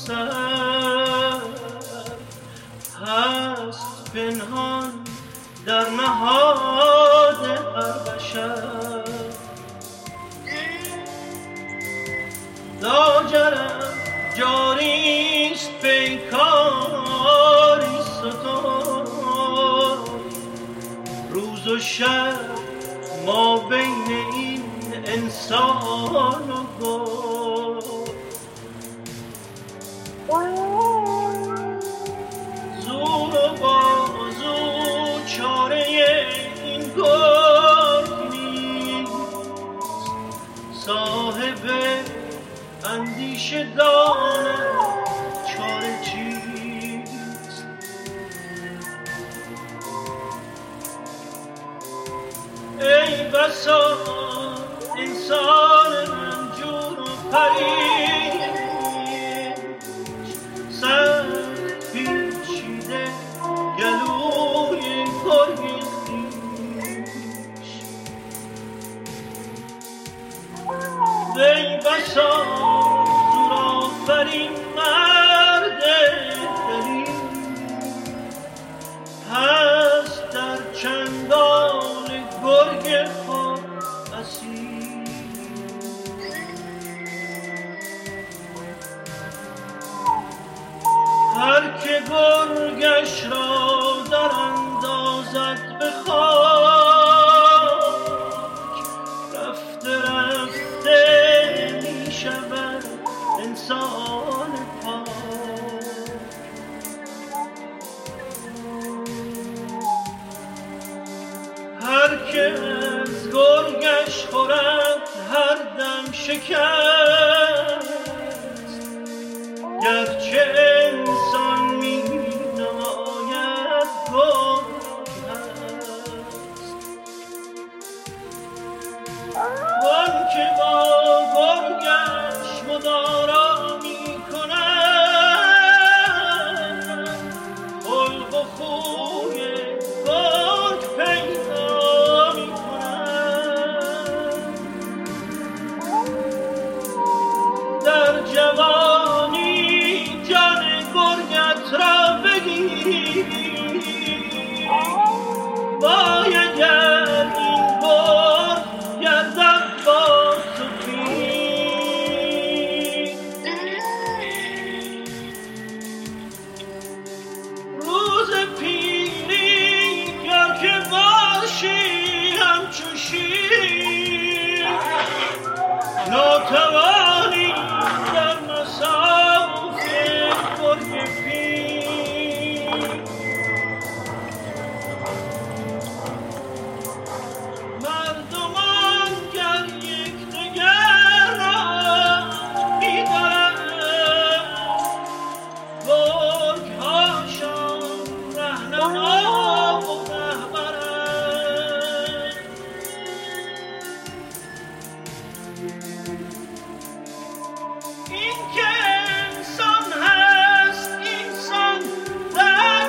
سر هست پنهان در نهاد هر بشر. لاجرم جاریست پیکاری ستاد، روز و شب ما بین این انسان و گل. زور و بازو چاره این گل نیست، صاحب اندیشه دانم چاره چیست. ای بسا انسان رنجور و پریش، سخت پیچیده گلوی گرگ خویش. ای بسا زورآفرین مرد دلیر، هست در چنگال گرگ خود اسیر. هر که گرگش را در اندازد به خاک، رفته رفته می شود انسان پاک. هر که از گرگش خورد هر دم شکست، گرچه انسان می نماید گرگ هست. وان که با گرگش مدارا می کند، خلق و خوی گرگ پیدا می کند. در جوانی جان گرگت را بگیر، وای اگر این گرگ گردد با تو پیر. روز پیری گر که باشی همچو شیر، ناتوانی در مصاف گرگ پیر. مردمان گر یکدیگر را می‌دارند، گرگ‌هاشان رهنما و رهبرند. این که انسان هست انسان در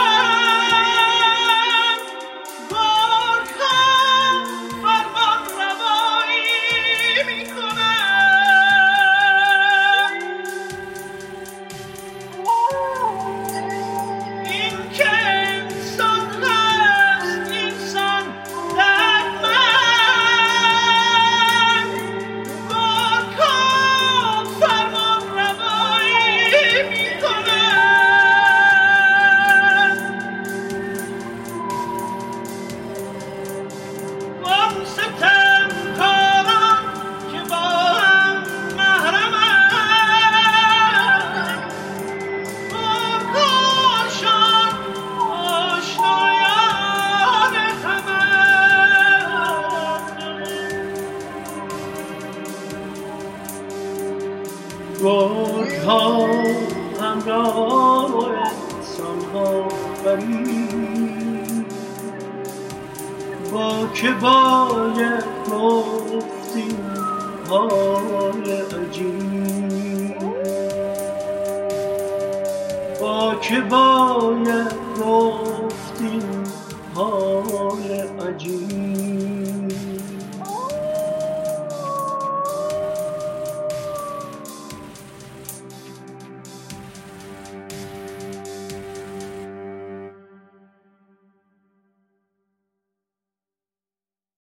من، گرگ‌ها فرمان روایی می‌کنند. این که انسان هست انسان در من، گرگ‌ها فرمان روایی می‌کنند. وان ستمکاران که با هم محرمند، گرگ‌هاشان آشنایان همند. گرگ‌ها همراه انسان‌ها برید، با که باید گفت این حال عجیب، با که باید گفت این حال عجیب.